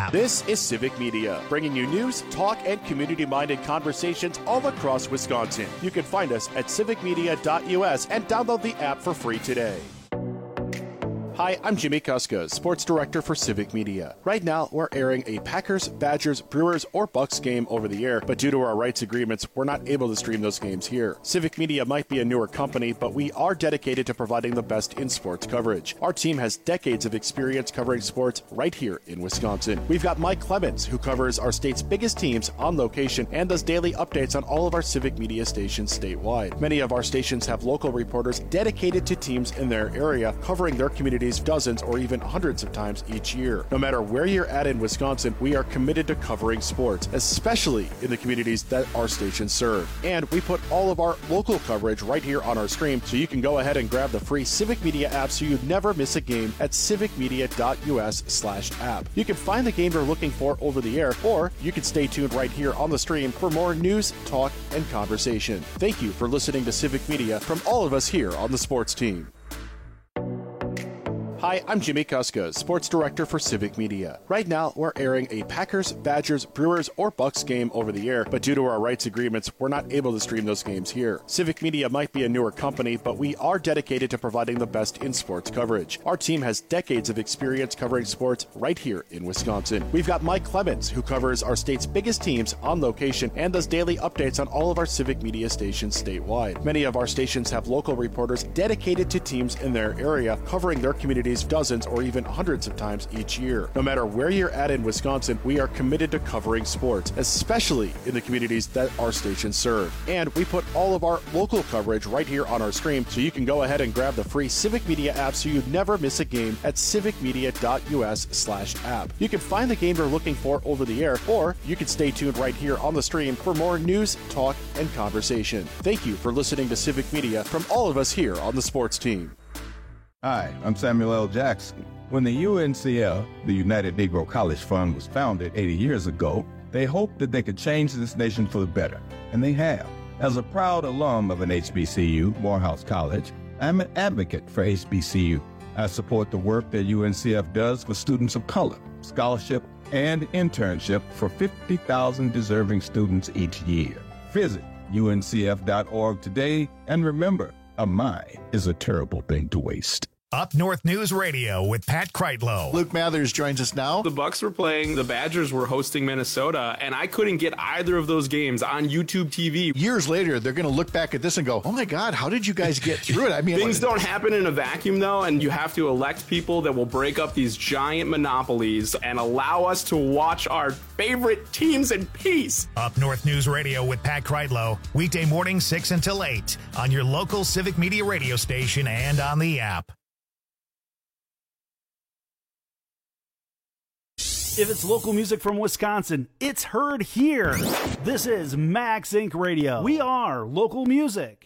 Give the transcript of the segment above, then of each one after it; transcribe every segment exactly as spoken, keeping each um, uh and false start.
This is Civic Media, bringing you news, talk, and community-minded conversations all across Wisconsin. You can find us at civic media dot U S and download the app for free today. Hi, I'm Jimmy Kuska, Sports Director for Civic Media. Right now, we're airing a Packers, Badgers, Brewers, or Bucks game over the air, but due to our rights agreements, we're not able to stream those games here. Civic Media might be a newer company, but we are dedicated to providing the best in sports coverage. Our team has decades of experience covering sports right here in Wisconsin. We've got Mike Clemens, who covers our state's biggest teams on location and does daily updates on all of our Civic Media stations statewide. Many of our stations have local reporters dedicated to teams in their area, covering their communities dozens or even hundreds of times each year. No matter where you're at in Wisconsin, we are committed to covering sports, especially in the communities that our stations serve. And we put all of our local coverage right here on our stream, so you can go ahead and grab the free Civic Media app so you never miss a game at civic media dot U S slash app. You can find the game you're looking for over the air, or you can stay tuned right here on the stream for more news, talk, and conversation. Thank you for listening to Civic Media from all of us here on the sports team. Hi, I'm Jimmy Kuska, Sports Director for Civic Media. Right now, we're airing a Packers, Badgers, Brewers, or Bucks game over the air, but due to our rights agreements, we're not able to stream those games here. Civic Media might be a newer company, but we are dedicated to providing the best in sports coverage. Our team has decades of experience covering sports right here in Wisconsin. We've got Mike Clemens, who covers our state's biggest teams on location and does daily updates on all of our Civic Media stations statewide. Many of our stations have local reporters dedicated to teams in their area, covering their communities dozens or even hundreds of times each year. No matter where you're at in Wisconsin, we are committed to covering sports, especially in the communities that our stations serve. And we put all of our local coverage right here on our stream, so you can go ahead and grab the free Civic Media app so you never miss a game at civic media dot U S slash app. You can find the game you're looking for over the air, or you can stay tuned right here on the stream for more news, talk, and conversation. Thank you for listening to Civic Media from all of us here on the sports team. Hi, I'm Samuel L. Jackson. When the U N C F, the United Negro College Fund, was founded eighty years ago, they hoped that they could change this nation for the better, and they have. As a proud alum of an H B C U, Morehouse College, I'm an advocate for H B C U. I support the work that U N C F does for students of color, scholarship, and internship for fifty thousand deserving students each year. Visit U N C F dot org today, and remember, a mind is a terrible thing to waste. Up North News Radio with Pat Kreitlow. Luke Mathers joins us now. The Bucks were playing, the Badgers were hosting Minnesota, and I couldn't get either of those games on YouTube T V. Years later, they're going to look back at this and go, oh my God, how did you guys get through it? I mean, things don't happen in a vacuum, though, and you have to elect people that will break up these giant monopolies and allow us to watch our favorite teams in peace. Up North News Radio with Pat Kreitlow, weekday morning six until eight on your local Civic Media radio station and on the app. If it's local music from Wisconsin, it's heard here. This is Max Incorporated. Radio. We are local music.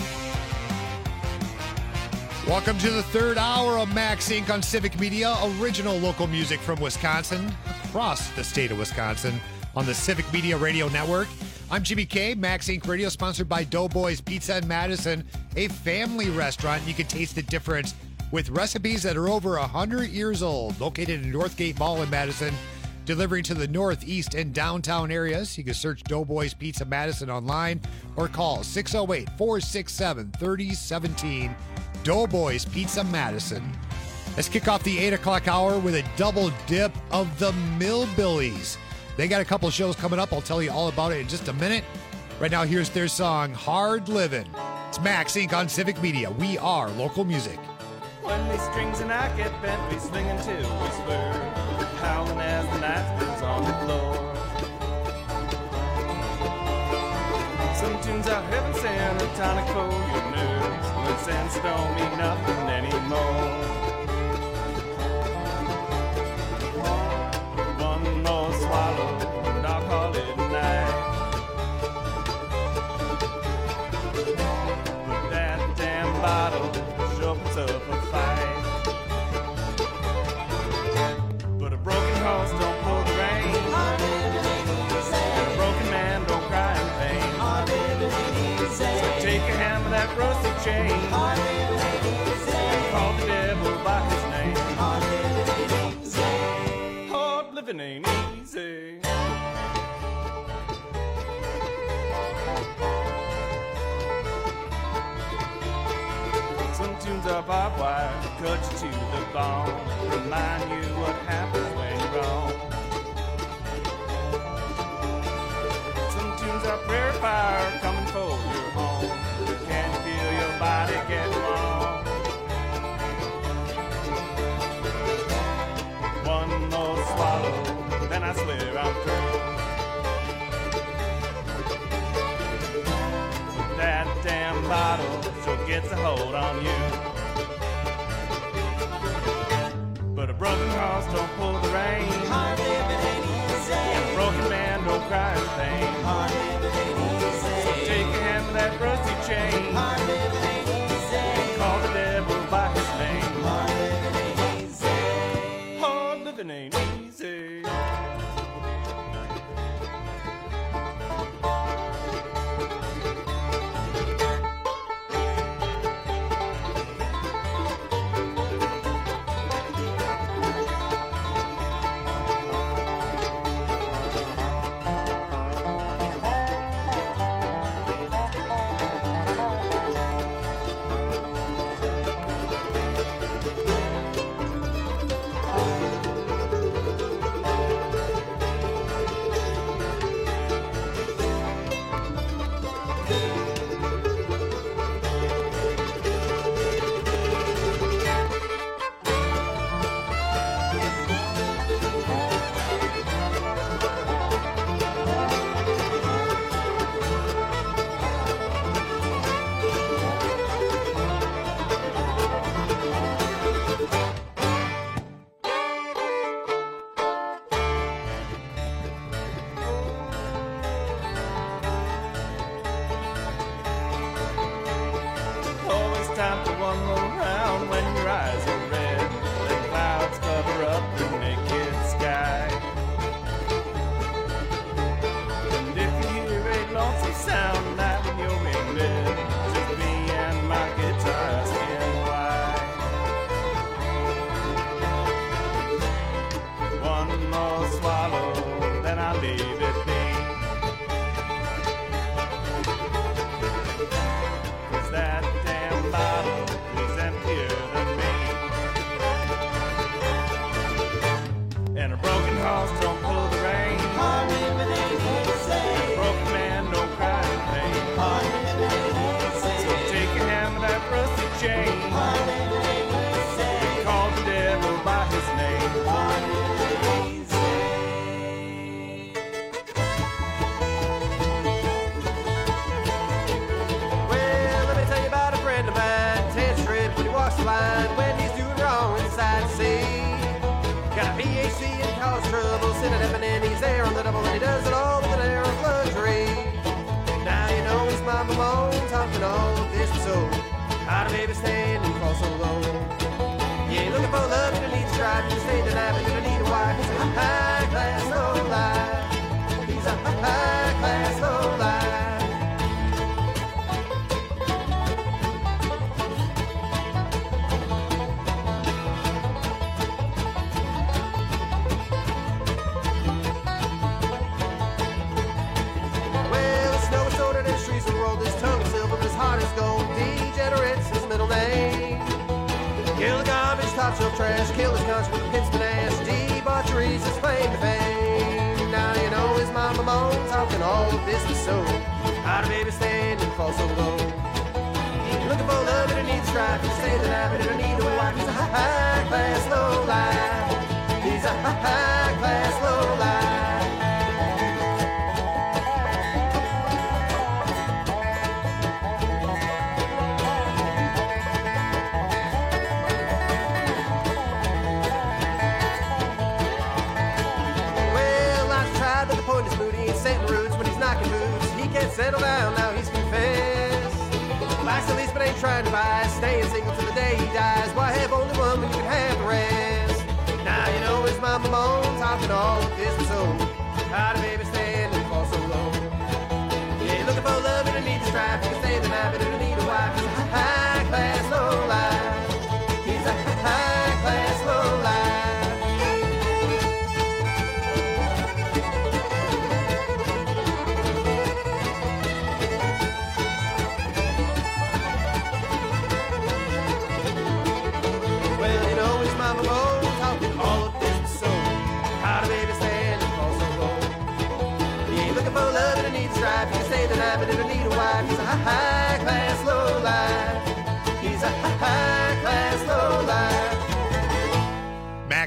Welcome to the third hour of Max Incorporated on Civic Media, original local music from Wisconsin, across the state of Wisconsin, on the Civic Media Radio Network. I'm Jimmy K. Max Incorporated Radio, sponsored by Doughboys Pizza in Madison, a family restaurant. You can taste the difference with recipes that are over one hundred years old, located in Northgate Mall in Madison, delivering to the northeast and downtown areas. You can search Doughboys Pizza Madison online or call six oh eight, four six seven, three oh one seven. Doughboys Pizza Madison. Let's kick off the eight o'clock hour with a double dip of the Millbillies. They got a couple of shows coming up. I'll tell you all about it in just a minute. Right now, here's their song, Hard Livin'. It's Max Incorporated on Civic Media. We are local music. When these strings and I get bent, we swing until we spur, howling as the night spins on the floor. Some tunes are heaven sent, a tonic for your nerves, when sense don't mean nothing anymore. One more swallow, and I'll call it a night. But that damn bottle sure puts up a fight. But a broken horse don't pull the rein, and a broken man don't cry in vain. So take a hand with that rusty chain, and call the devil ain't easy. Some tunes are barbed wire, cut you to the bone, remind you what happens when you're wrong. Some tunes are prayer fire, coming for your home. Can you feel your body get warm? One more swallow, then I swear I'm through. That damn bottle sure gets a hold on you. But a broken horse don't pull the reins. Hard living ain't easy. And a broken man don't cry in pain. Hard living ain't easy. So take a hand with that rusty chain. Hard living ain't easy. And call the devil by his name. Hard living ain't easy. Hard living ain't easy. Time for one more round when your eyes are red. The clouds cover up the naked sky. And if you hear a lonesome sound night when you're in bed, just me and my guitar asking why. One more swallow, then I'll leave it be. Cause that bottle is emptier than me. And a broken horse don't pull the rein. Hard living ain't easy. A broken man don't cry in pain. Hard living ain't easy. So take a hand with that rusty chain. Hard living ain't easy. Call the devil by his name. Hard living ain't easy. When he's doing wrong inside the sea. Got a P H D and cause trouble, sitting up and he's there on the double, and he does it all with an air of luxury. Now you know his mama moans, talking all of this so how do baby stand and fall so low? He ain't looking for love, he needs strife, he stay the night, but he need a wife. He's a high class low life. He's a high class low life. Top shelf trash, kill his conscience with a pinchman ass. Debauchery's his claim to fame. Now you know his mama moans, talking all of this is so how do baby stand and fall so low? Looking for love and it needs strife. He stay the night, but it don't need a wife. He's a high class low life. He's a high class low life. Settle down, now he's confessed. Likes the least but ain't trying to buy. Staying single till the day he dies. Why have only one when you can have the rest? Now you know his mama moans, talking all of this and so how do baby stand and fall so low? Yeah, looking for love and it needs strife. You can stay the night but it'll need a wife. He's a high class low life. He's a high class low life.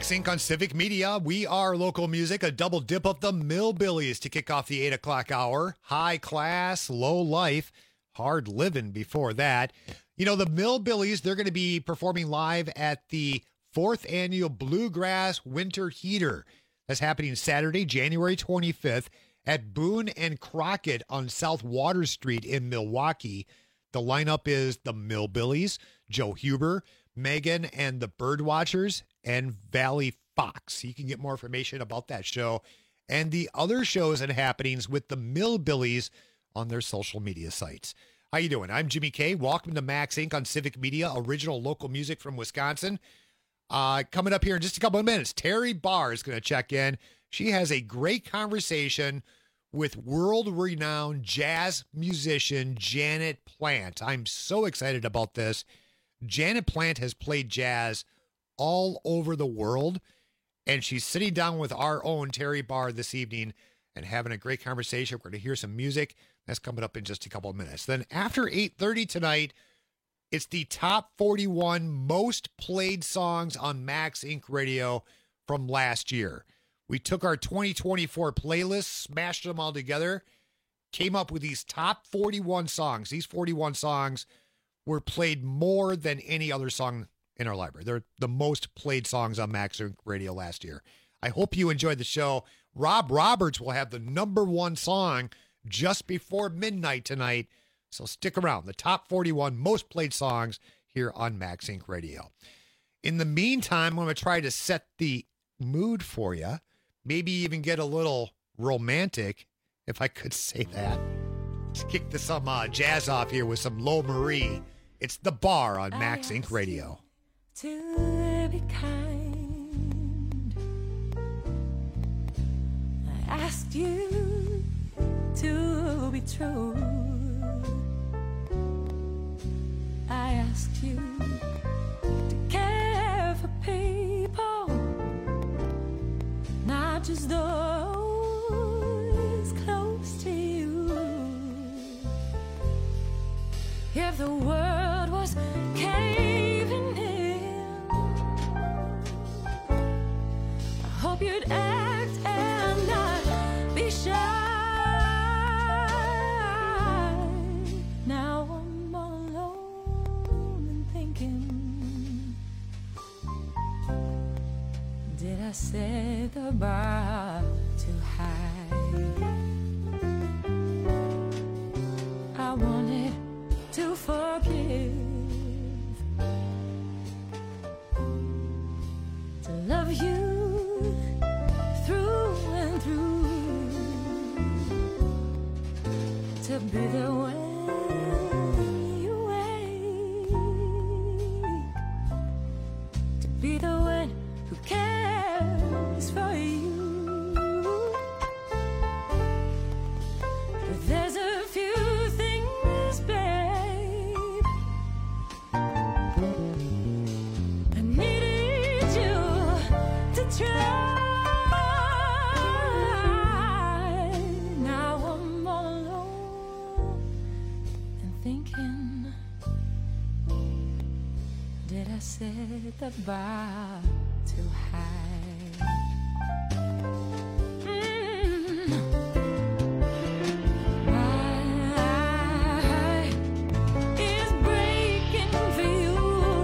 Max Inc on Civic Media. We are local music, a double dip of the Millbillies to kick off the eight o'clock hour. High class, low life, hard living before that. You know, the Millbillies, they're going to be performing live at the fourth annual Bluegrass Winter Heater. That's happening Saturday, January twenty-fifth at Boone and Crockett on South Water Street in Milwaukee. The lineup is the Millbillies, Joe Huber, Megan and the Birdwatchers, and Valley Fox. You can get more information about that show and the other shows and happenings with the Millbillies on their social media sites. How you doing? I'm Jimmy K. Welcome to Max Inc on Civic Media, original local music from Wisconsin. Uh, coming up here in just a couple of minutes, Terry Barr is going to check in. She has a great conversation with world-renowned jazz musician Janet Plant. I'm so excited about this. Janet Plant has played jazz all over the world, and she's sitting down with our own Terry Barr this evening and having a great conversation. We're going to hear some music. That's coming up in just a couple of minutes. Then after eight thirty tonight, it's the top forty-one most played songs on Max Inc Radio from last year. We took our twenty twenty-four playlists, smashed them all together, came up with these top forty-one songs. These forty-one songs were played more than any other song in our library. They're the most played songs on Max Inc Radio last year. I hope you enjoyed the show. Rob Roberts will have the number one song just before midnight tonight. So stick around. The top forty-one most played songs here on Max Inc Radio. In the meantime, I'm going to try to set the mood for you. Maybe even get a little romantic, if I could say that. Let's kick this some uh, jazz off here with some Lo Marie. It's The Bar on Max Inc Radio. To be kind, I asked you to be true. I asked you to care for people, not just those close to you. If the world was caving in, I hope you'd act and not be shy. Now I'm alone and thinking, did I set the bar too high? I wanted to forgive, to love you through and through, to be there when you wake, to be the one who cares for you. But there's a few things, babe, I needed you to try. Now I'm all alone and thinking, did I set the bar too high? Mm. My heart is breaking for you,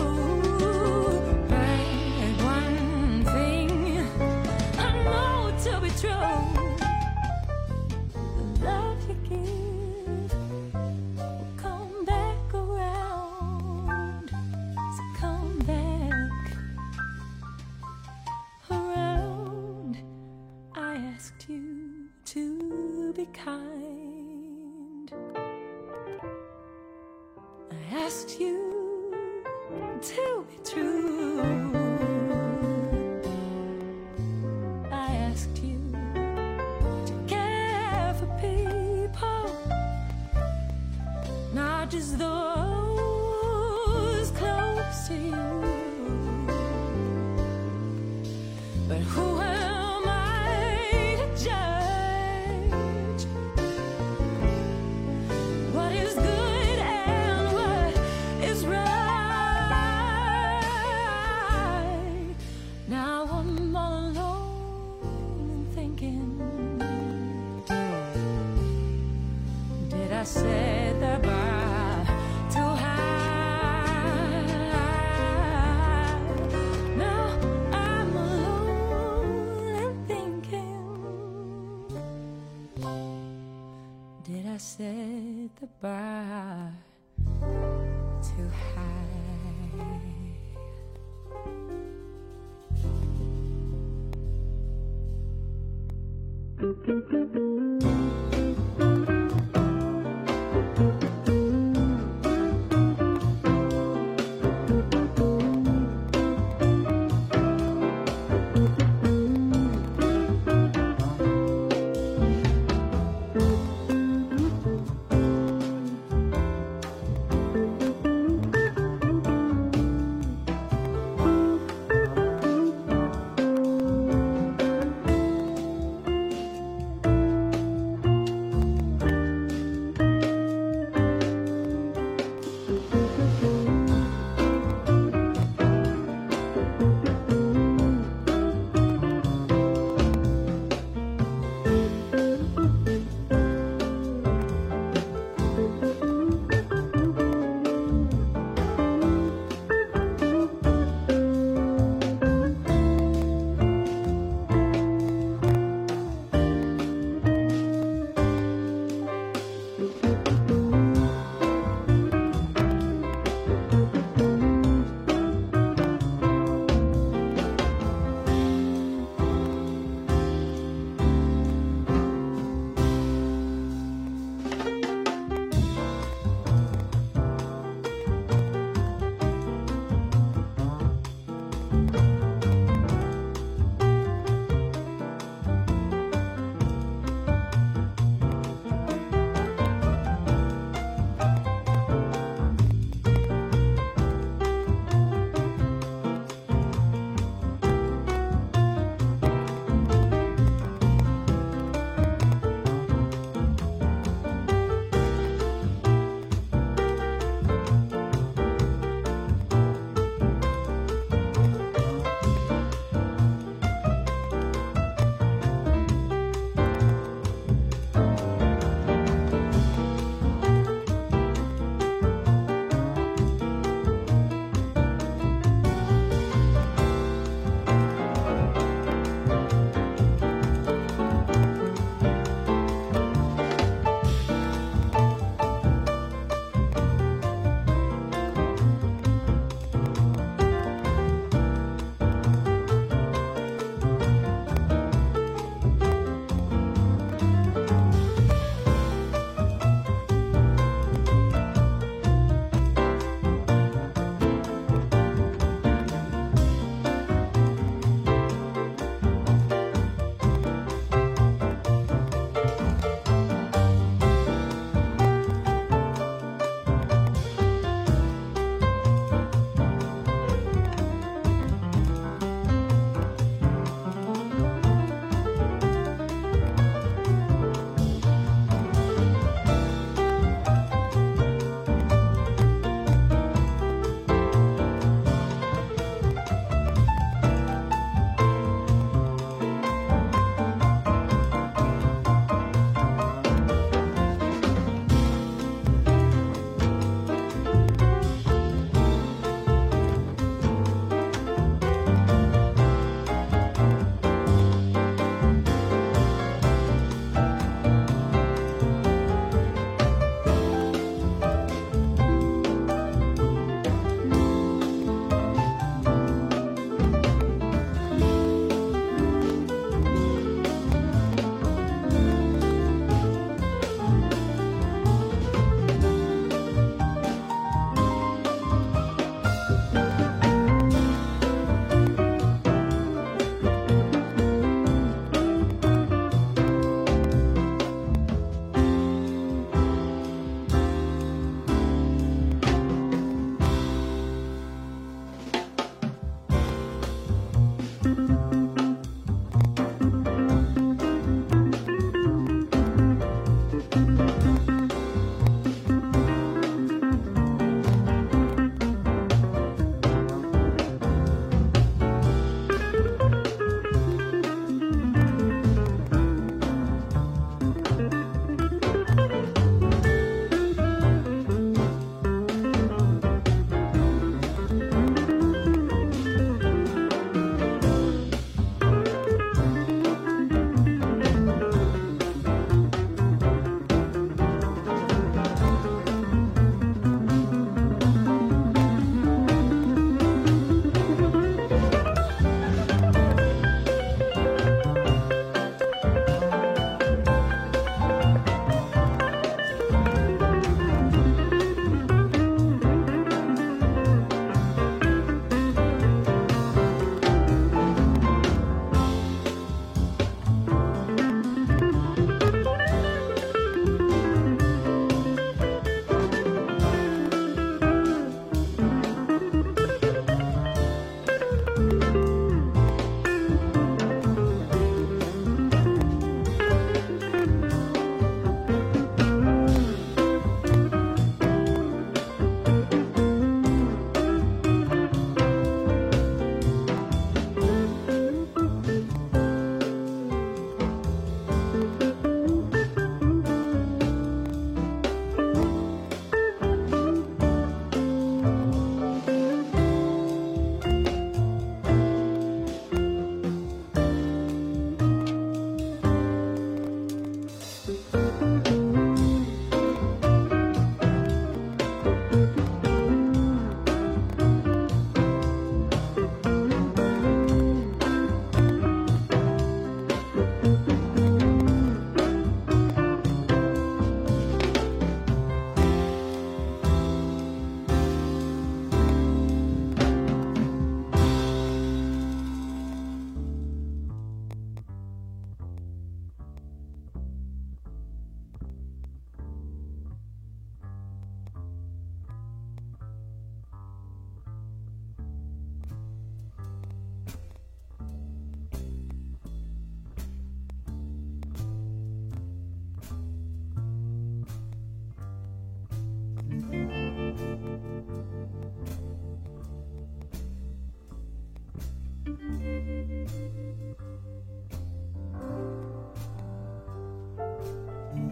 but one thing I know to be true, the love you give will come back around, so come back around. I asked you to be kind, I asked you to be true, I asked you to care for people, not just those close to you. But who am I to judge what is good and what is right? thinking? Did I set the bar too high? Now I'm alone and thinking, did I set the bar too high?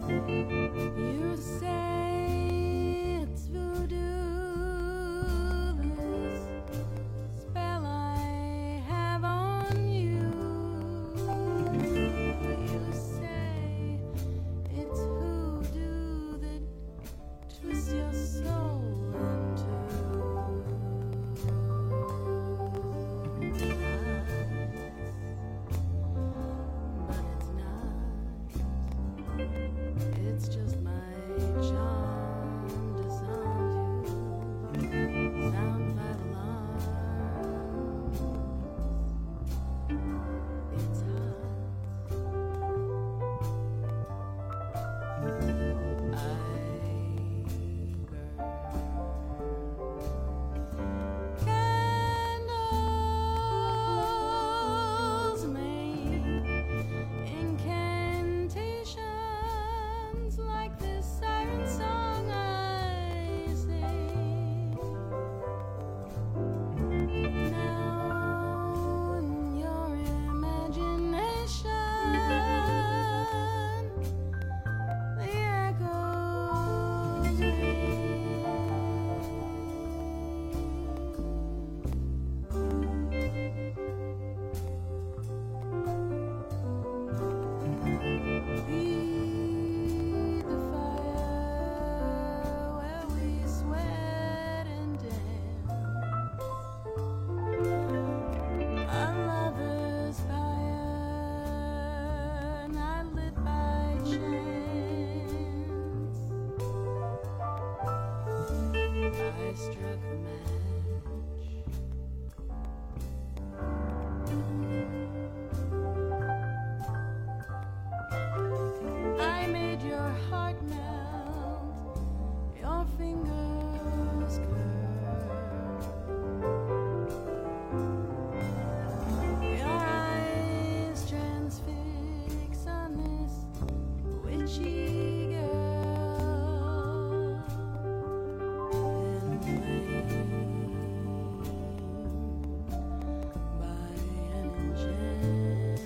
You say it's voodoo, this spell I have on you. You say it's hoodoo that twists your soul into it's just my charm disarms you. Sound five alarms. It's hot. I burn. Candles make incantations like this siren song I sing. Now in your imagination, the echoes feed the fire where we sweat and dance. A lover's fire, not lit by chance. I struck a match. I made your heart melt, your fingers curl, your eyes transfix on this witchy girl, and claim by an enchanted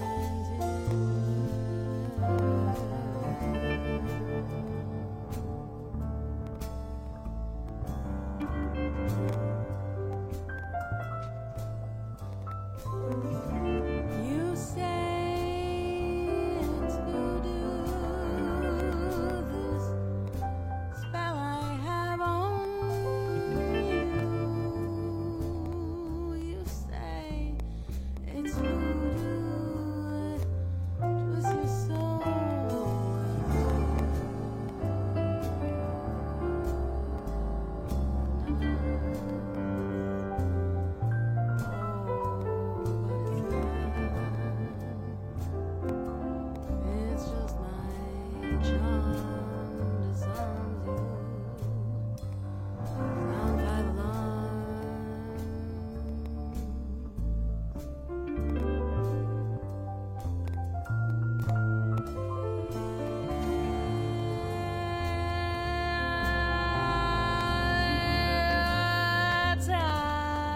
you say it's voodoo, this spell I have on you. You say it's voodoo, twist your soul. It's just my charm disarms you. Sound five alarms. That's how.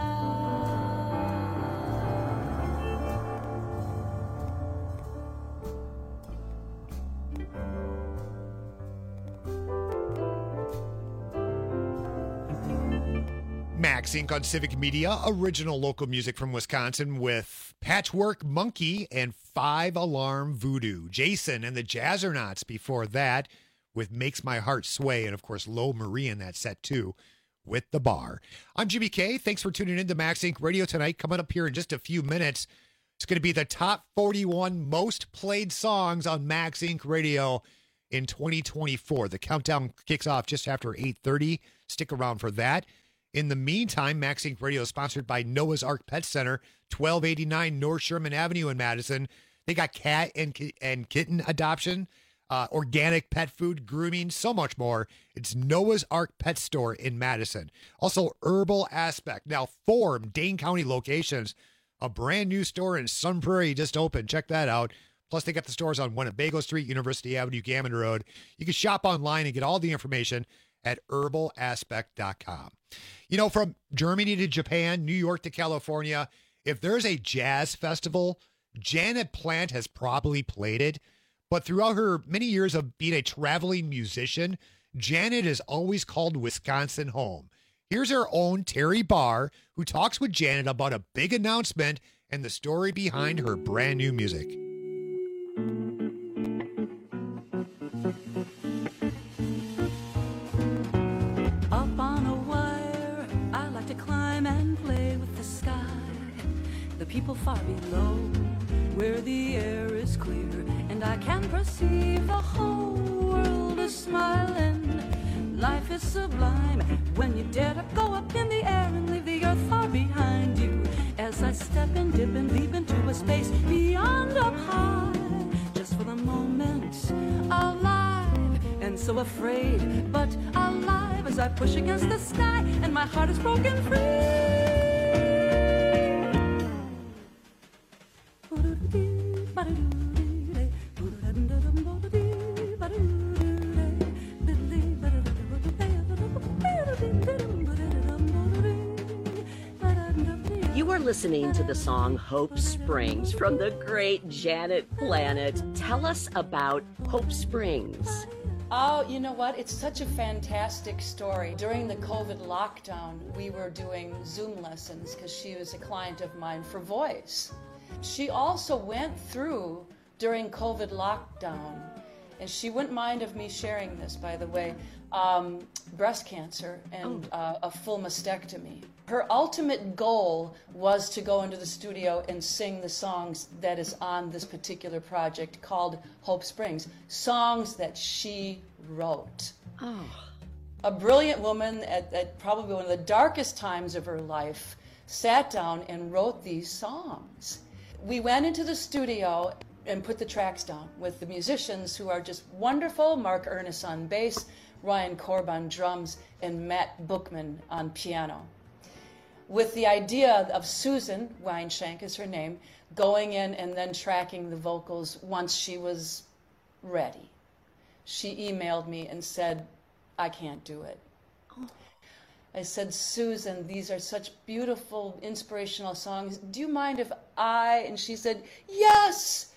Max Inc on Civic Media, original local music from Wisconsin with Patchwork Monkey and Five Alarm Voodoo. Jason and the Jazzernauts before that with Makes My Heart Sway, and of course Low Marie in that set too with The Bar. I'm Jimmy K. Thanks for tuning in to Max Inc Radio tonight. Coming up here in just a few minutes, it's going to be the top forty-one most played songs on Max Inc Radio in twenty twenty-four. The countdown kicks off just after eight thirty. Stick around for that. In the meantime, Max Inc Radio is sponsored by Noah's Ark Pet Center, twelve eighty-nine North Sherman Avenue in Madison. They got cat and ki- and kitten adoption, uh, organic pet food, grooming, so much more. It's Noah's Ark Pet Store in Madison. Also, Herbal Aspect. Now, four Dane County locations. A brand new store in Sun Prairie just opened. Check that out. Plus, they got the stores on Winnebago Street, University Avenue, Gammon Road. You can shop online and get all the information at herbal aspect dot com. You know, from Germany to Japan, New York to California, if there's a jazz festival, Janet Plant has probably played it. But throughout her many years of being a traveling musician, Janet has always called Wisconsin home. Here's our own Terry Barr, who talks with Janet about a big announcement and the story behind her brand new music. Up on a wire, I like to climb and play with the sky. The people far below, where the air is clear, and I can perceive the whole world is smiling. Life is sublime when you dare to go up in the air and leave the earth far behind you. As I step and dip and leap into a space beyond up high, just for the moment, alive and so afraid, but alive as I push against the sky and my heart is broken free. You are listening to the song Hope Springs from the great Janet Planet. Tell us about Hope Springs. Oh, you know what? It's such a fantastic story. During the COVID lockdown, we were doing Zoom lessons because she was a client of mine for voice. She also went through during COVID lockdown, and she wouldn't mind of me sharing this, by the way, um, breast cancer and uh, a full mastectomy. Her ultimate goal was to go into the studio and sing the songs that is on this particular project called Hope Springs, songs that she wrote. Oh. A brilliant woman at, at probably one of the darkest times of her life sat down and wrote these songs. We went into the studio and put the tracks down with the musicians who are just wonderful, Mark Ernest on bass, Ryan Korb on drums, and Matt Bookman on piano. With the idea of Susan Weinshank is her name, going in and then tracking the vocals once she was ready. She emailed me and said, I can't do it. Oh. I said, Susan, these are such beautiful, inspirational songs. Do you mind if I, and she said, yes,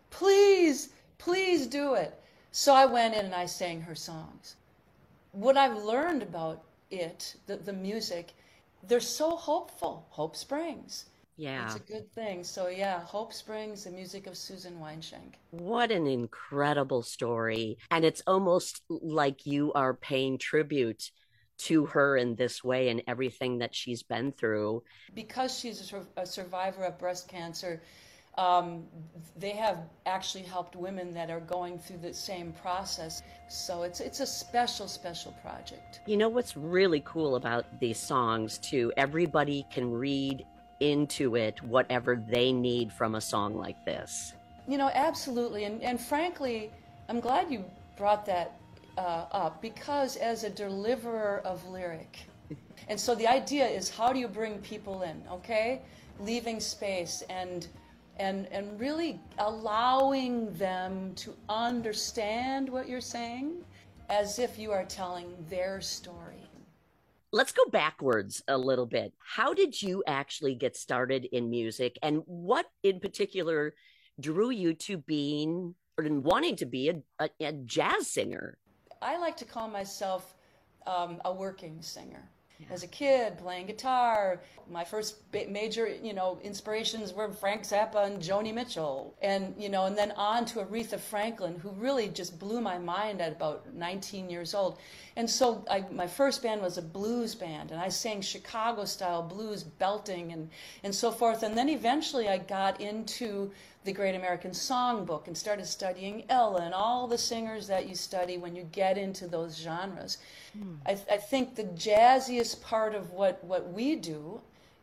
please, please do it. So I went in and I sang her songs. What I've learned about it, the, the music, they're so hopeful. Hope Springs. Yeah. It's a good thing. So yeah, Hope Springs, the music of Susan Weinshank. What an incredible story. And it's almost like you are paying tribute to her in this way and everything that she's been through. Because she's a, sur- a survivor of breast cancer, um, they have actually helped women that are going through the same process. So it's it's a special, special project. You know what's really cool about these songs, too? Everybody can read into it whatever they need from a song like this. You know, absolutely. And, and frankly, I'm glad you brought that uh, up, because as a deliverer of lyric, and so the idea is, how do you bring people in, okay? Leaving space and and and really allowing them to understand what you're saying as if you are telling their story. Let's go backwards a little bit. How did you actually get started in music, and what in particular drew you to being or wanting to be a, a, a jazz singer? I like to call myself um, a working singer. Yeah. As a kid, playing guitar, my first major, you know, inspirations were Frank Zappa and Joni Mitchell, and you know, and then on to Aretha Franklin, who really just blew my mind at about nineteen years old. And so, I, my first band was a blues band, and I sang Chicago-style blues, belting, and and so forth. And then eventually, I got into the Great American Songbook and started studying Ella and all the singers that you study when you get into those genres. Hmm. I, th- I think the jazziest part of what, what we do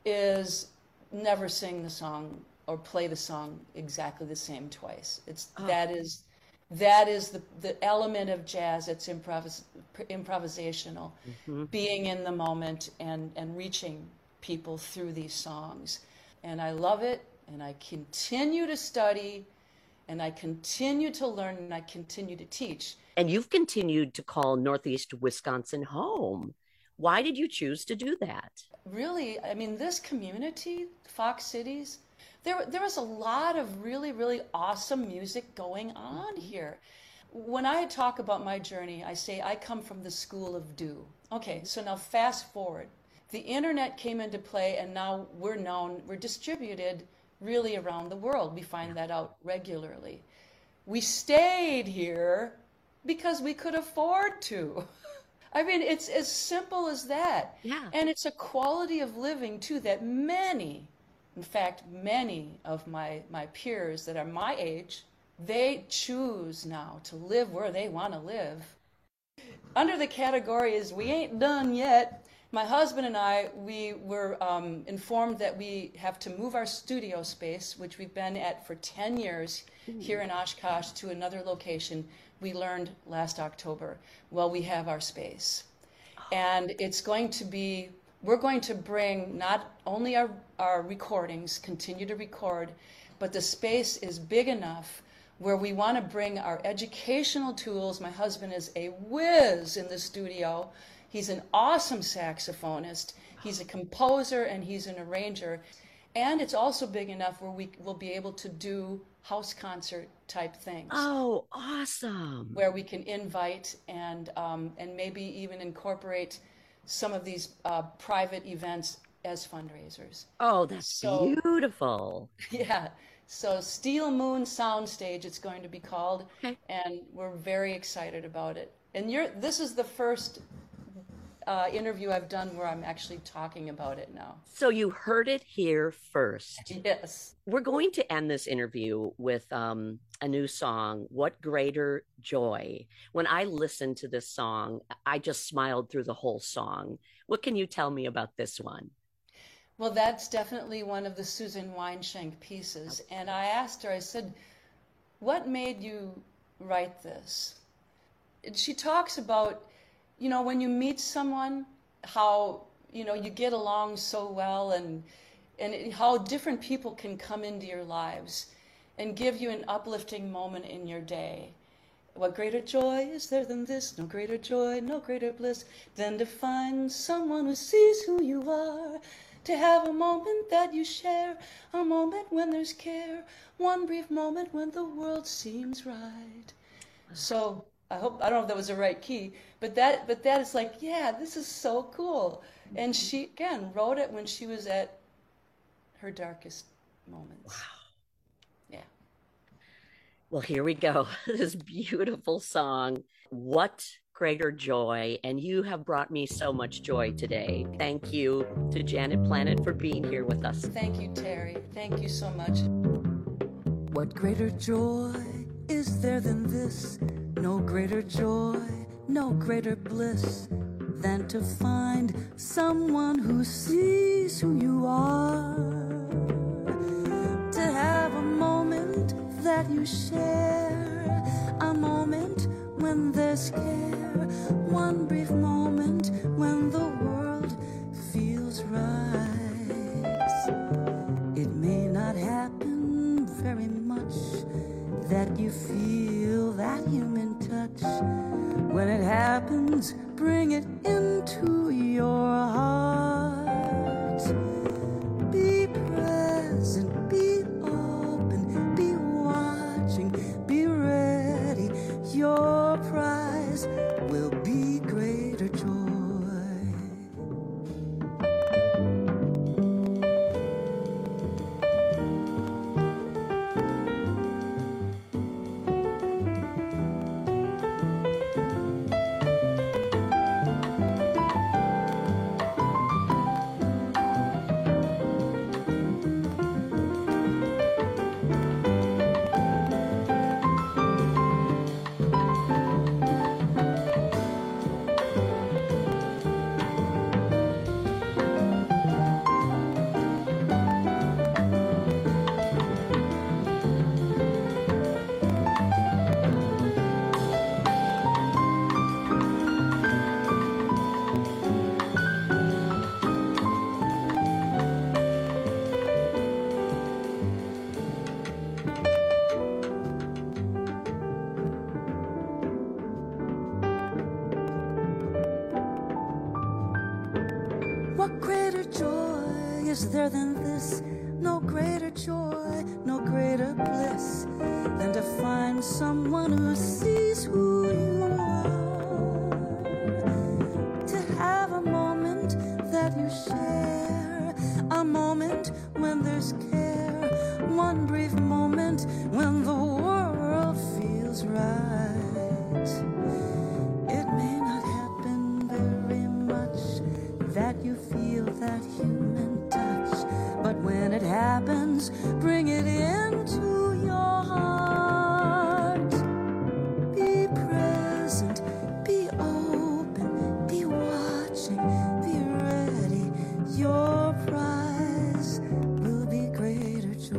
is never sing the song or play the song exactly the same twice. It's oh. that is that is the, the element of jazz that's improvis- improvisational, mm-hmm. being in the moment and, and reaching people through these songs. And I love it. And I continue to study, and I continue to learn, and I continue to teach. And you've continued to call Northeast Wisconsin home. Why did you choose to do that? Really, I mean, this community, Fox Cities, there, there was a lot of really, really awesome music going on here. When I talk about my journey, I say I come from the school of do. Okay, so now fast forward. The internet came into play, and now we're known, we're distributed really around the world. We find that out regularly. We stayed here because we could afford to. I mean, it's as simple as that. Yeah. And it's a quality of living, too, that many, in fact, many of my, my peers that are my age, they choose now to live where they want to live. Under the category is we ain't done yet. My husband and I, we were um, informed that we have to move our studio space, which we've been at for ten years here in Oshkosh, to another location. We learned last October. Well, we have our space. And it's going to be, we're going to bring not only our, our recordings, continue to record, but the space is big enough where we want to bring our educational tools. My husband is a whiz in the studio. He's an awesome saxophonist. He's a composer and he's an arranger. And it's also big enough where we will be able to do house concert type things. Oh, awesome. Where we can invite and um, and maybe even incorporate some of these uh, private events as fundraisers. Oh, that's So- beautiful. Yeah. So Steel Moon Soundstage, it's going to be called, Okay. and we're very excited about it. And you're this is the first uh, interview I've done where I'm actually talking about it now. So you heard it here first. Yes. We're going to end this interview with um, a new song, What Greater Joy. When I listened to this song, I just smiled through the whole song. What can you tell me about this one? Well, that's definitely one of the Susan Weinschenk pieces. And I asked her, I said, what made you write this? And she talks about, you know, when you meet someone, how, you know, you get along so well, and and it- how different people can come into your lives and give you an uplifting moment in your day. What greater joy is there than this? No greater joy, no greater bliss than to find someone who sees who you are. To have a moment that you share, a moment when there's care, one brief moment when the world seems right. So I hope, I don't know if that was the right key, but that but that is like, yeah, this is so cool. And she, again, wrote it when she was at her darkest moments. Wow. Yeah. Well, here we go. This beautiful song, What Greater Joy. And you have brought me so much joy today. Thank you to Janet Planet for being here with us. Thank you, Terry. Thank you so much. What greater joy is there than this? No greater joy, no greater bliss than to find someone who sees who you are. To have a moment that you share, a moment when there's care, one brief moment when the world feels right. It may not happen very much that you feel that human touch. When it happens, bring it into your heart. Be present, be open, be watching, be ready. Your prize will be greater joy. What greater joy is there than this? no greater joy, no greater bliss than to find someone who sees who you are. To have a moment that you share, a moment when there's care, one brief moment when the world feels right. It may not happen very much that you feel that human touch, but when it happens, bring it into your heart. Be present, be open, be watching, be ready. Your prize will be greater joy.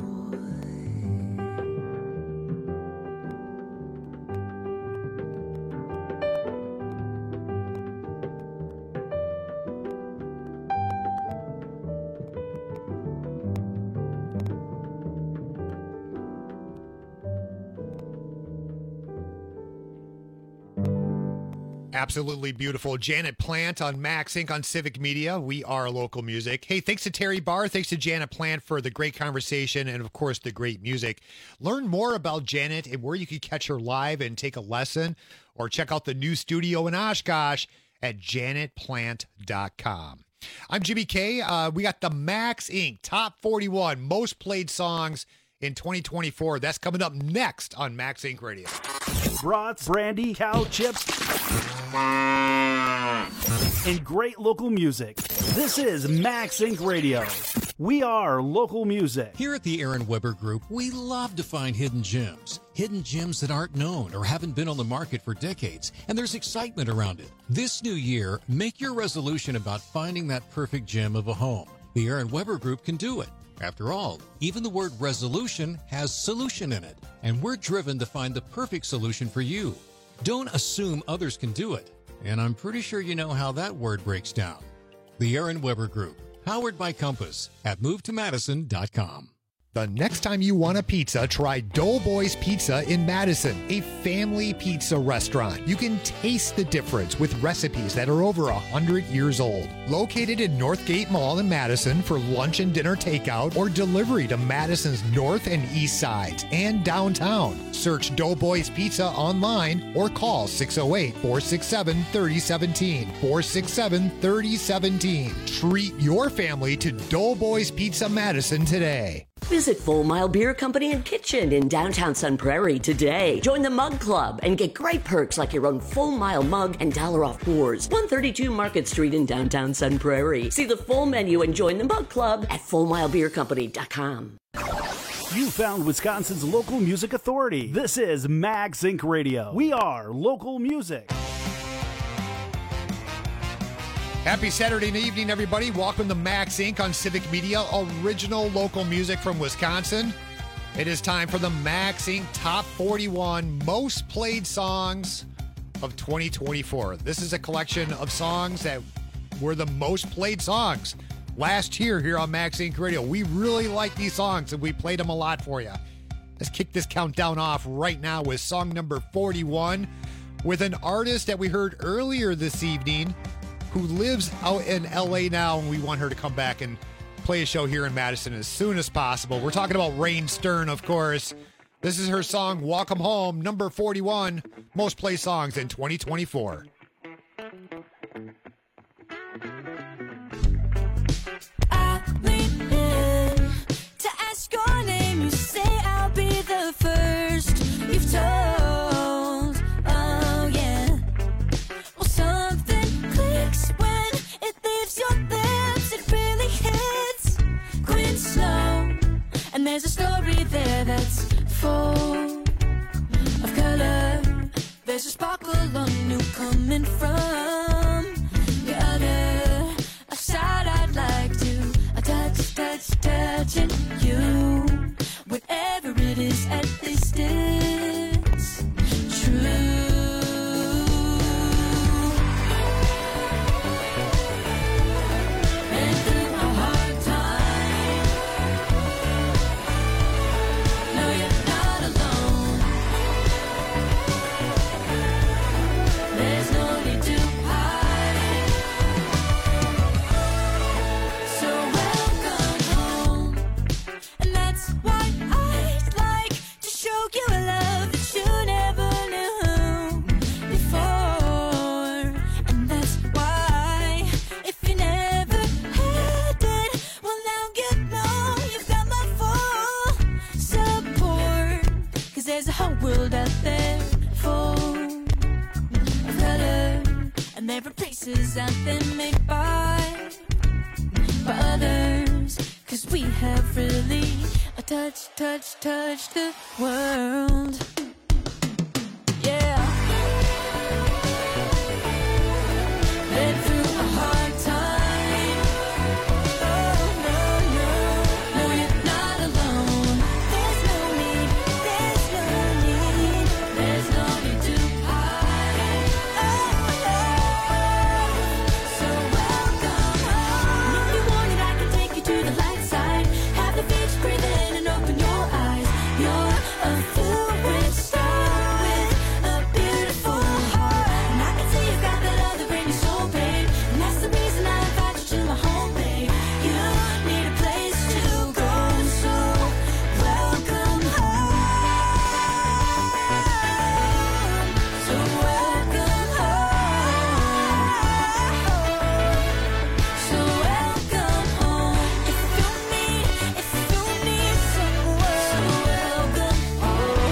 Absolutely beautiful. Janet Plant on Max Incorporated on Civic Media. We are local music. Hey, thanks to Terry Barr. Thanks to Janet Plant for the great conversation and, of course, the great music. Learn more about Janet and where you can catch her live and take a lesson, or check out the new studio in Oshkosh at janet plant dot com. I'm Jimmy K. Uh, we got the Max Incorporated Top forty-one Most Played Songs in twenty twenty-four. That's coming up next on Max Incorporated Radio. Brats, brandy, cow chips, and great local music. This is Max Incorporated Radio. We are local music. Here at the Aaron Weber Group, we love to find hidden gems. Hidden gems that aren't known or haven't been on the market for decades, and there's excitement around it. This new year, make your resolution about finding that perfect gem of a home. The Aaron Weber Group can do it. After all, even the word resolution has solution in it, and we're driven to find the perfect solution for you. Don't assume others can do it, and I'm pretty sure you know how that word breaks down. The Aaron Weber Group, powered by Compass at move to madison dot com. The next time you want a pizza, try Doughboys Pizza in Madison, a family pizza restaurant. You can taste the difference with recipes that are over one hundred years old. Located in Northgate Mall in Madison for lunch and dinner takeout or delivery to Madison's north and east sides and downtown. Search Doughboys Pizza online or call six oh eight, four six seven, three oh one seven, four six seven, three oh one seven. Treat your family to Doughboys Pizza Madison today. Visit Full Mile Beer Company and Kitchen in downtown Sun Prairie today. Join the Mug Club and get great perks like your own Full Mile mug and dollar off pours. one thirty-two Market Street in downtown Sun Prairie. See the full menu and join the Mug Club at full mile beer company dot com. You found Wisconsin's local music authority. This is Max Incorporated Radio. We are local music. Happy Saturday evening, everybody. Welcome to Max Incorporated on Civic Media, original local music from Wisconsin. It is time for the Max Incorporated Top forty-one Most Played Songs of twenty twenty-four. This is a collection of songs that were the most played songs last year here on Max Incorporated Radio. We really like these songs, and we played them a lot for you. Let's kick this countdown off right now with song number forty-one, with an artist that we heard earlier this evening who lives out in L A now, and we want her to come back and play a show here in Madison as soon as possible. We're talking about Rain Stern, of course. This is her song, Welcome Home, number forty-one, most played songs in twenty twenty-four. I lean in to ask your name. You say I'll be the first you've told. Oh, yeah. Well, something clicks when it leaves your lips. It really hits quite slow. And there's a story there that's full of color. There's a sparkle on you coming from the other side. I'd like to touch, touch, touching you. Whatever it is at this distance, true. And through a hard time, no, you're not alone. There's no need to hide. So welcome home. places out there made by, by others. Cause we have really a touch, touch, touch the world. Yeah. Been through a hard time. Oh, no, no, no, you're not alone. There's no need, there's no need, there's no need to hide. Oh, oh, so welcome home. And if you want it, I can take you to the light side. Have the beach, breathe in and open your eyes. You're a fluid star with a beautiful heart. And I can see you've got that other in your soul, babe. And that's the reason I invite you to my home, babe. You need a place to go, so welcome home. So welcome home. So welcome home. If you need, if you need someone, so welcome home.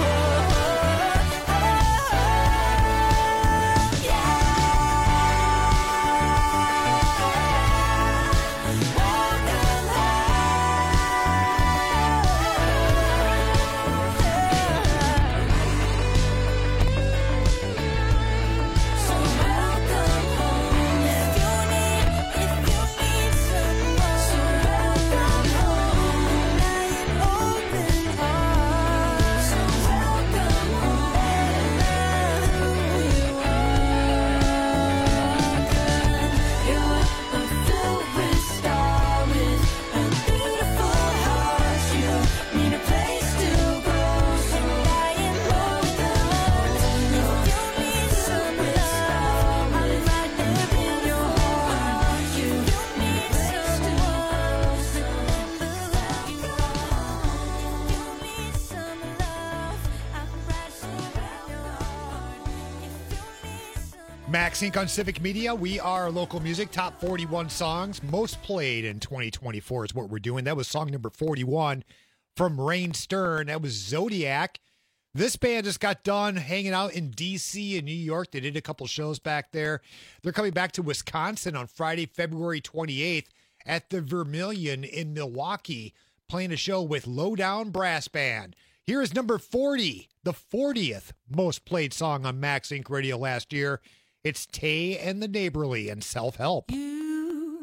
Max Inc on Civic Media. We are local music. Top forty-one songs most played in twenty twenty-four is what we're doing. That was song number forty-one from Rain Stern. That was Zodiac. This band just got done hanging out in D C and New York. They did a couple shows back there. They're coming back to Wisconsin on Friday, February twenty-eighth at the Vermilion in Milwaukee, playing a show with Lowdown Brass Band. Here is number forty, the fortieth most played song on Max Inc Radio last year. It's Tay and the Neighborly and Self-Help. You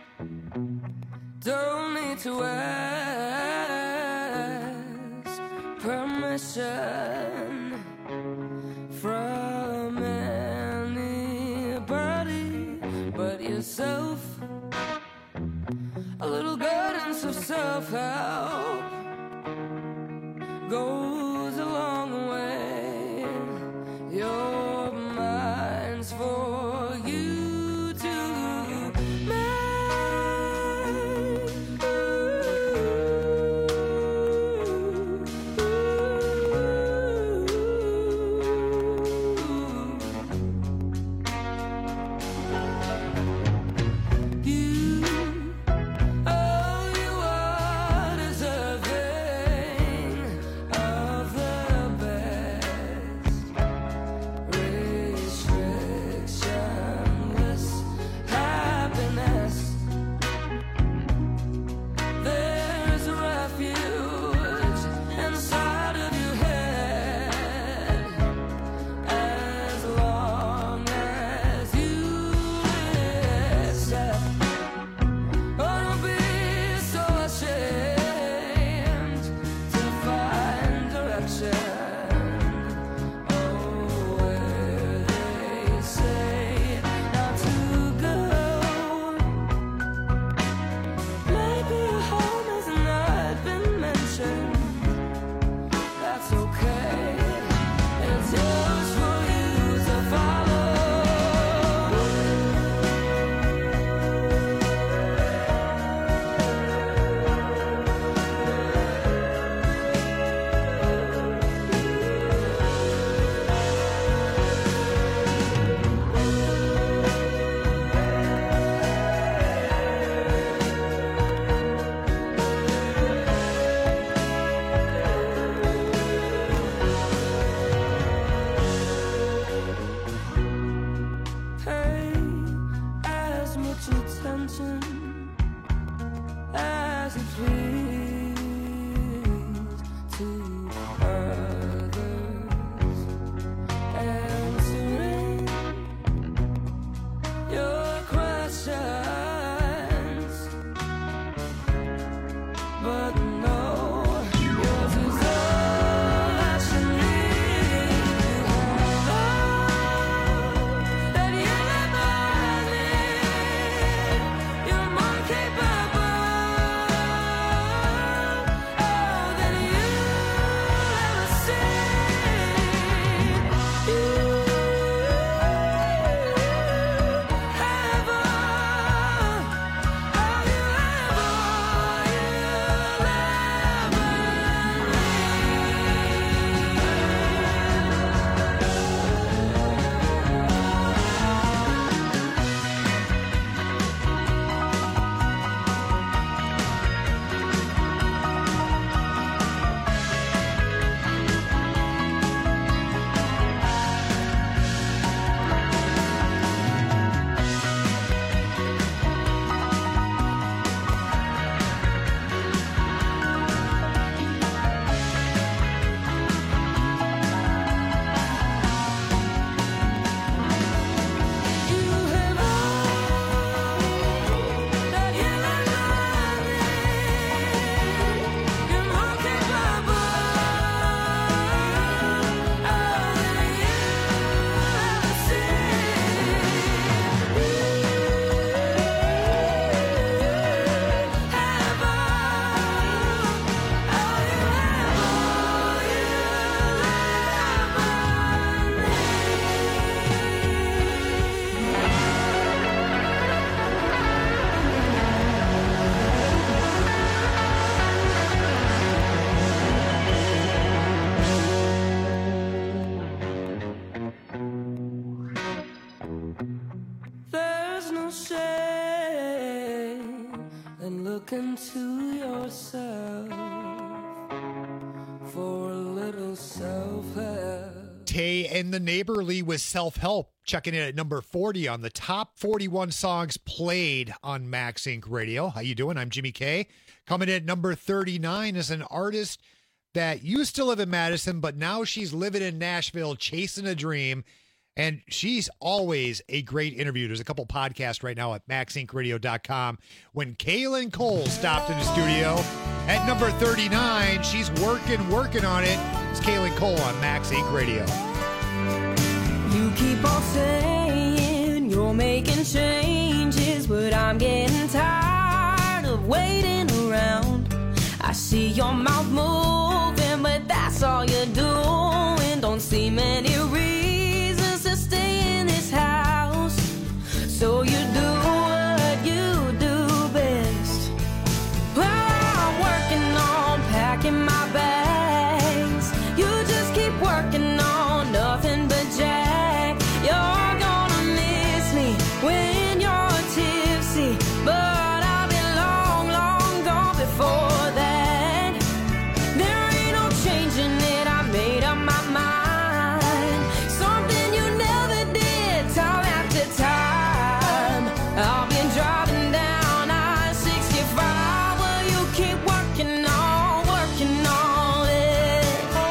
don't need to ask permission from anybody but yourself. A little guidance of self-help goes a long way. Your mind's for you to make. You, oh, you are deserving of the best. there's no shame in looking to yourself for a little self-help. Tay and the Neighborly with Self-Help, checking in at number forty on the top forty-one songs played on Max Inc Radio. How you doing? I'm Jimmy K. Coming in at number thirty-nine is an artist that used to live in Madison, but now she's living in Nashville, chasing a dream. And she's always a great interview. There's a couple podcasts right now at max inc radio dot com. When Kaylin Cole stopped in the studio at number thirty-nine, she's working, working on it. It's Kaylin Cole on Max Inc Radio. You keep on saying you're making changes, but I'm getting tired of waiting around. I see your mouth moving, but that's all you're doing. Don't see many reasons to stay in this house, so you do what you do best. Well, I'm working on packing my bags. You just keep working on nothing but jack. You're gonna miss me when you're tipsy, but I'll be long, long gone before that. There ain't no changing it, I made up my mind. Something you never did, time after time. I've been driving down I sixty-five. Well, you keep working on, working on it.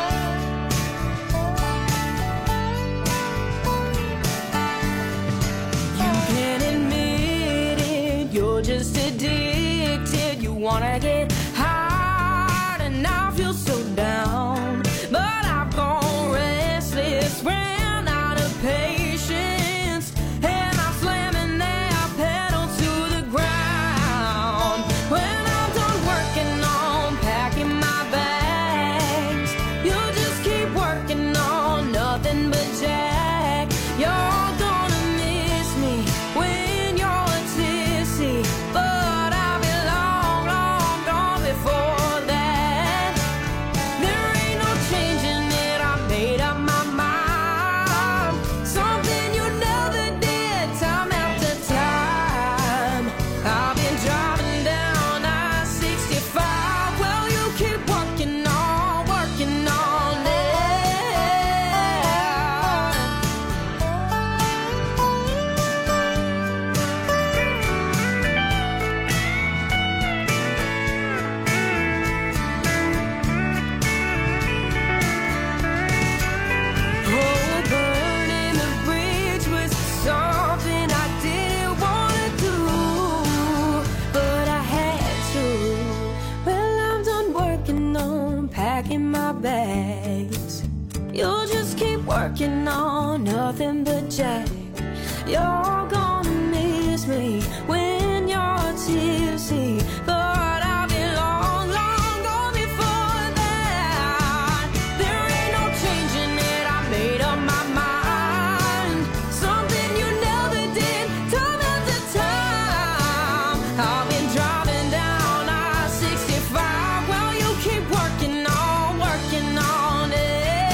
You can't admit it, you're just addicted. You wanna get high and now feel so down. But I've gone restless, ran out of patience, and I'm slamming that pedal to the ground. When I'm done working on packing my bags, you just keep working on nothing but jack. You're gonna miss me when you're tipsy, but I'll be long, long gone before that. There ain't no changing it, I made up my mind. Something you never did, time after time. I've been driving down I sixty-five. Well, you keep working on, working on it. Oh, burning the bridge was something I didn't wanna do, but I had to. Well, I'm done working on packing my bags. You'll just keep working on nothing but jack. You're gonna miss me when you're tipsy, but I'll be long, long gone before that. There ain't no changing it, I made up my mind. Something you never did, time after time. I've been driving down I sixty-five. Well, you keep working on, working on it.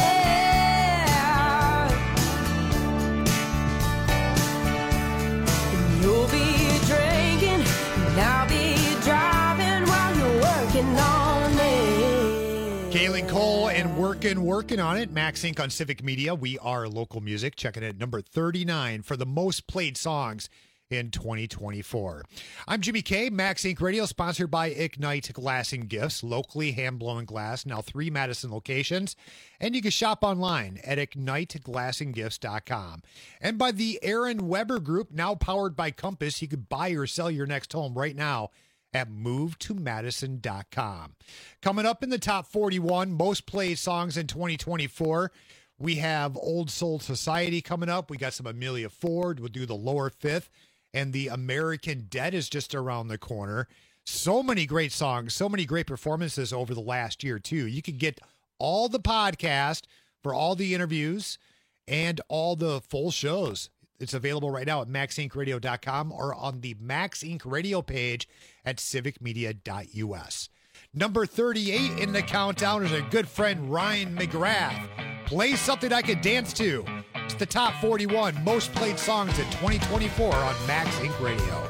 You'll be drinking, and I'll be driving while you're working on it. Kaylin Cole and working, working on it. Max Inc on Civic Media. We are local music. Checking in at number thirty-nine for the most played songs in twenty twenty-four. I'm Jimmy K. Max Inc Radio, sponsored by Ignite Glass and Gifts, locally hand-blown glass, now three Madison locations. And you can shop online at ignite glass and gifts dot com. And by the Aaron Weber Group, now powered by Compass. You can buy or sell your next home right now at move to madison dot com. Coming up in the top forty-one most played songs in twenty twenty-four, we have Old Soul Society coming up. We got some Amelia Ford. We'll do the Lower Fifth. And the American Dead is just around the corner. So many great songs, so many great performances over the last year, too. You can get all the podcast for all the interviews and all the full shows. It's available right now at max inc radio dot com or on the Max Inc Radio page at civic media dot u s. Number thirty-eight in the countdown is a good friend, Ryan McGrath. Play something I could dance to. It's the top forty-one most played songs in twenty twenty-four on Max Inc Radio.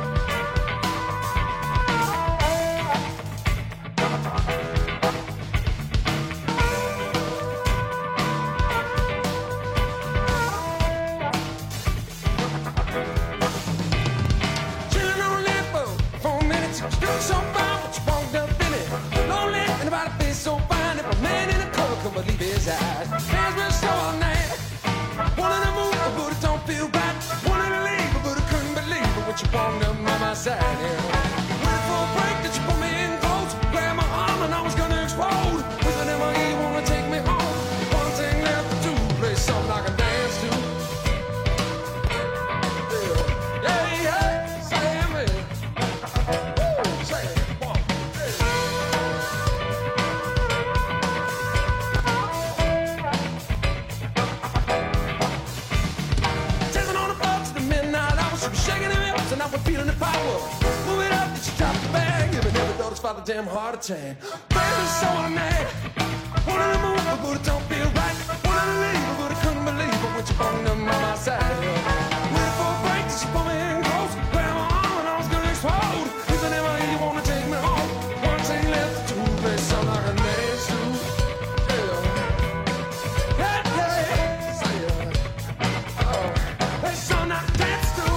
Leave his eyes. Hands were so all night. Wanted to move, but it don't feel right. Wanted to leave, but I couldn't believe it when you walked up by my side. Yeah. Waiting for a break that you put me in close. Grabbed my arm and I was gonna explode. Was it ever you wanna take me home? One thing left to do, play something I can dance to. Yeah, yeah, yeah. Say me. Woo, say it. One, two. Shaking them hips and I was feeling the power. Move it up, that you drop the bag. If I never thought it's about a damn heart attack. Baby, so I'm mad. Wanted to move, but it don't feel right. Wanted to leave, but I couldn't believe it when you phoned them on my side. Waiting for a break, that you put me in close. Grabbed my arm and I was gonna explode. If I never hear you wanna take me home. One thing left to do, play something I can dance to. Yeah, yeah, yeah. Say it. Oh, play something I can dance to.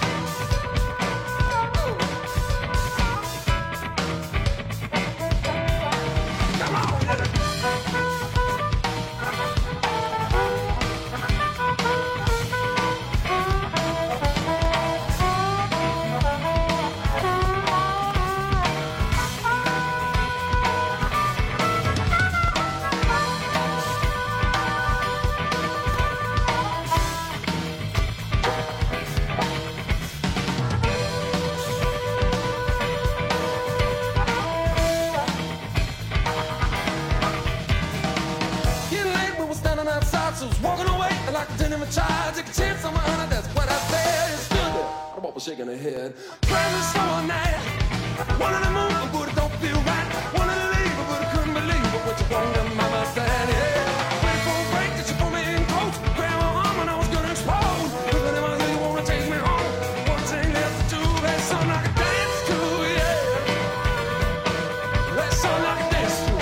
Walking away like a didn't even try. Take a chance on my honor, that's what I said. It's still there. I was shaking her head. Crazy so all night. Wanted to move, but it don't feel right. Wanted to leave, but I couldn't believe it. What you want them by my side, yeah. Waiting for a break, that you put me in close. Grabbed my arm and I was gonna explode. But whenever you wanna take me home, one thing left to do, that's something I can dance to, yeah. That's something I can dance to.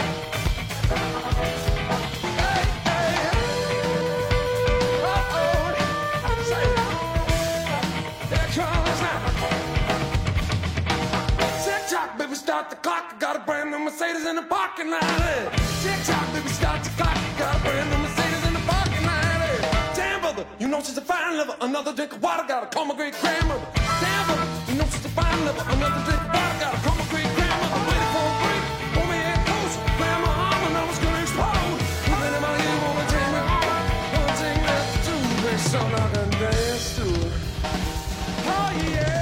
Start the clock, I got a brand new Mercedes in the parking lot. Tick tock, baby, start the clock, I got a brand new Mercedes in the parking lot. Damn, brother, you know she's a fine lover. Another drink of water, gotta call my great grandmother. Damn, brother, you know she's a fine lover. Another drink of water, gotta call my great grandmother. Waiting for a break, pull me in close, grab my arm and I was gonna explode. Moving in my ear, wanna take me home. One thing left to do, there's something I can dance to. Oh yeah.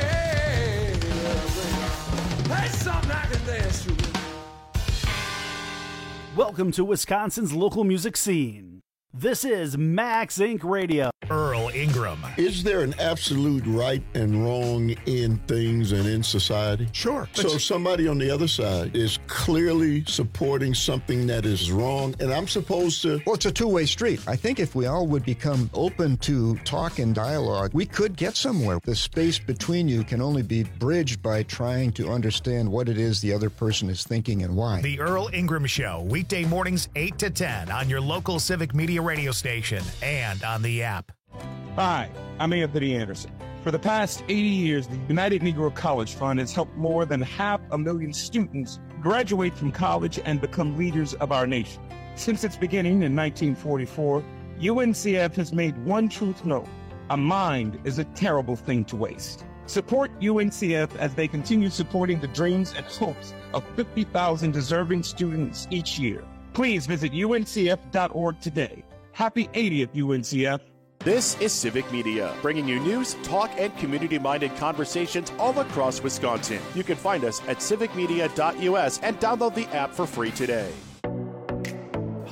Welcome to Wisconsin's local music scene. This is Max Inc Radio. Earl Ingram. Is there an absolute right and wrong in things and in society? Sure. So somebody on the other side is clearly supporting something that is wrong, and I'm supposed to... Well, it's a two-way street. I think if we all would become open to talk and dialogue, we could get somewhere. The space between you can only be bridged by trying to understand what it is the other person is thinking and why. The Earl Ingram Show, weekday mornings eight to ten on your local Civic Media radio station and on the app. Hi, I'm Anthony Anderson. For the past eighty years, the United Negro College Fund has helped more than half a million students graduate from college and become leaders of our nation. Since its beginning in nineteen forty-four, U N C F has made one truth known: a mind is a terrible thing to waste. Support U N C F as they continue supporting the dreams and hopes of fifty thousand deserving students each year. Please visit U N C F dot org today. Happy eightieth, U N C F. This is Civic Media, bringing you news, talk, and community-minded conversations all across Wisconsin. You can find us at civic media dot U S and download the app for free today.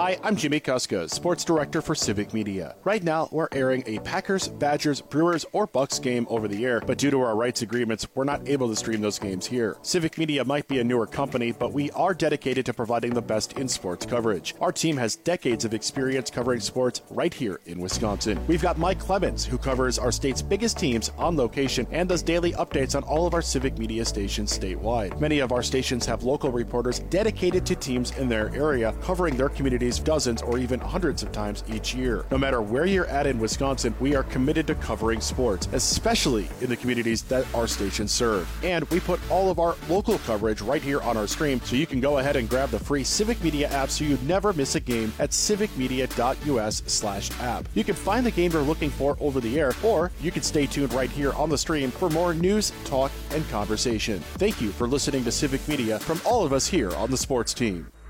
Hi, I'm Jimmy Kuska, Sports Director for Civic Media. Right now, we're airing a Packers, Badgers, Brewers, or Bucks game over the air, but due to our rights agreements, we're not able to stream those games here. Civic Media might be a newer company, but we are dedicated to providing the best in sports coverage. Our team has decades of experience covering sports right here in Wisconsin. We've got Mike Clemens, who covers our state's biggest teams on location and does daily updates on all of our Civic Media stations statewide. Many of our stations have local reporters dedicated to teams in their area, covering their communities dozens or even hundreds of times each year. No matter where you're at in Wisconsin, we are committed to covering sports, especially in the communities that our stations serve. And we put all of our local coverage right here on our stream, so you can go ahead and grab the free Civic Media app so you never miss a game at civicmedia.us slash app. You can find the game you're looking for over the air, or you can stay tuned right here on the stream for more news, talk, and conversation. Thank you for listening to Civic Media from all of us here on the sports team.